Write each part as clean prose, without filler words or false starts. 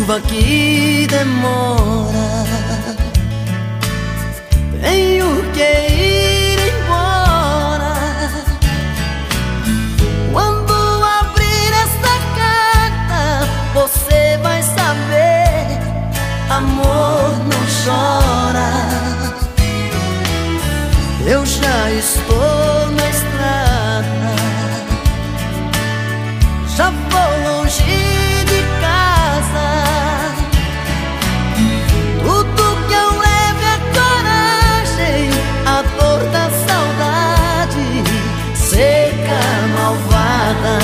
chuva que demora, tenho que ir embora. Quando abrir esta carta, você vai saber: amor não chora. Eu já estou na estrada, já vou longe de casa. Tudo que eu levo é coragem, a dor da saudade seca, malvada.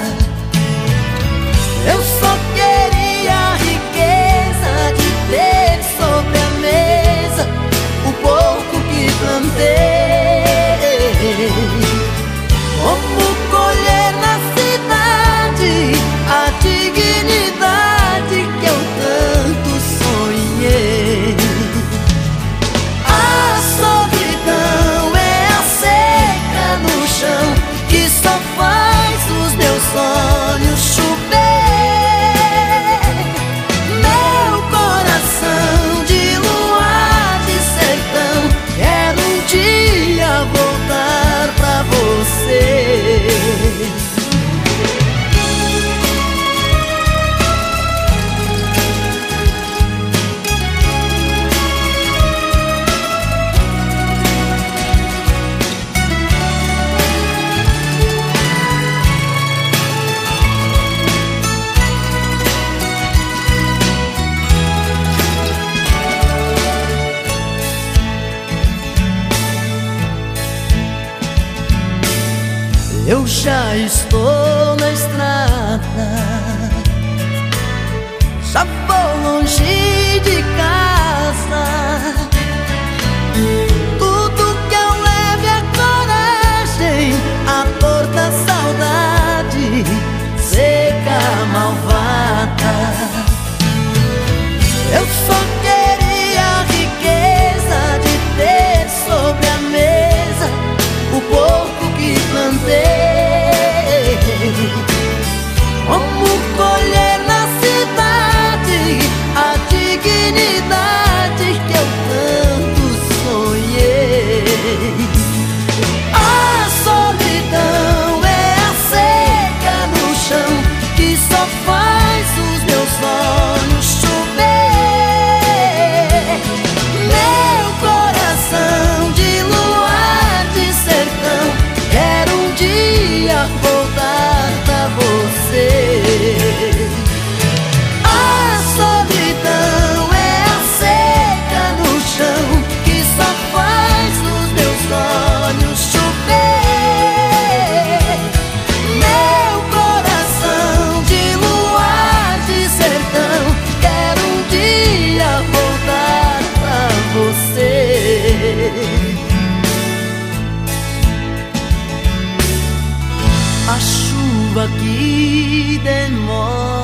Eu só queria a riqueza de ter sobre a mesa o pouco que plantei. Como colher na cidade a dignidade que eu tanto sonhei. A solidão é a seca no chão que só faz os meus sonhos chover. Meu coração de luar de sertão, quero um dia voltar pra você. Eu já estou na estrada, já vou longe de casa. Tudo que eu levo é coragem, a dor da saudade seca, malvada. Eu só queria a riqueza de ter sobre a mesa o pouco que plantei. Como colher na cidade a dignidade que eu tanto sonhei. A solidão é a seca no chão que só faz os meus sonhos chover. Meu coração de luar de sertão, quero um dia voltar pra você. A solidão é a seca no chão que só faz os meus sonhos chover. Meu coração de luar de sertão, quero um dia voltar pra você. A chuva que demora,